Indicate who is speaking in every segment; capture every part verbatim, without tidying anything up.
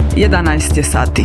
Speaker 1: jedanaest je sati.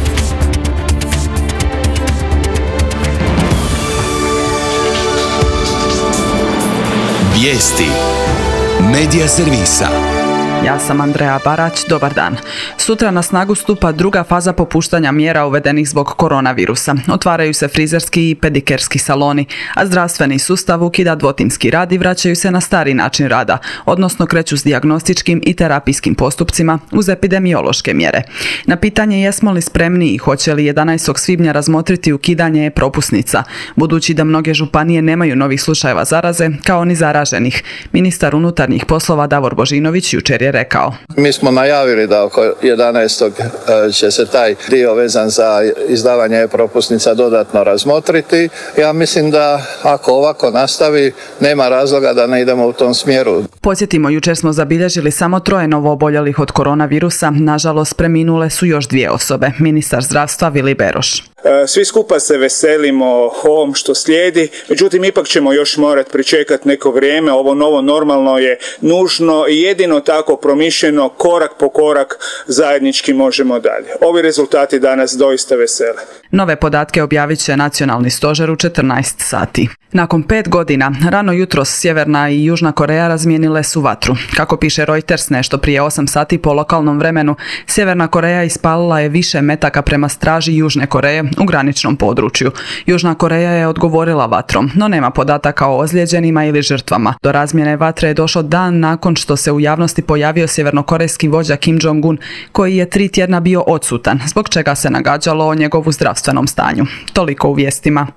Speaker 2: Vijesti Medija servisa.
Speaker 1: Ja sam Andreja Barać, dobar dan. Sutra na snagu stupa druga faza popuštanja mjera uvedenih zbog koronavirusa. Otvaraju se frizerski i pedikerski saloni, a zdravstveni sustav ukida dvotimski rad i vraćaju se na stari način rada, odnosno kreću s dijagnostičkim i terapijskim postupcima uz epidemiološke mjere. Na pitanje jesmo li spremni i hoće li jedanaestog svibnja razmotriti ukidanje propusnica, budući da mnoge županije nemaju novih slučajeva zaraze, kao ni zaraženih, ministar unutarnjih poslova Davor Božinović jučer je rekao.
Speaker 3: Mi smo najavili da oko jedanaestog će se taj dio vezan za izdavanje propusnica dodatno razmotriti. Ja mislim da ako ovako nastavi, nema razloga da ne idemo u tom smjeru.
Speaker 1: Podsjetimo, jučer smo zabilježili samo troje novooboljelih od koronavirusa. Nažalost, preminule su još dvije osobe. Ministar zdravstva Vili Beroš.
Speaker 4: Svi skupa se veselimo ovom što slijedi, međutim ipak ćemo još morati pričekati neko vrijeme. Ovo novo normalno je nužno i jedino tako promišljeno, korak po korak zajednički možemo dalje. Ovi rezultati danas doista vesele.
Speaker 1: Nove podatke objavit će Nacionalni stožer u četrnaest sati. Nakon pet godina, rano jutros Sjeverna i Južna Koreja razmijenile su vatru. Kako piše Reuters nešto prije osam sati po lokalnom vremenu, Sjeverna Koreja ispalila je više metaka prema straži Južne Koreje u graničnom području. Južna Koreja je odgovorila vatrom, no nema podataka o ozlijeđenima ili žrtvama. Do razmjene vatre je došao dan nakon što se u javnosti pojavio sjevernokorejski vođa Kim Jong-un, koji je tri tjedna bio odsutan, zbog čega se nagađalo o njegovu zdravstvenom stanju. Toliko u vijestima.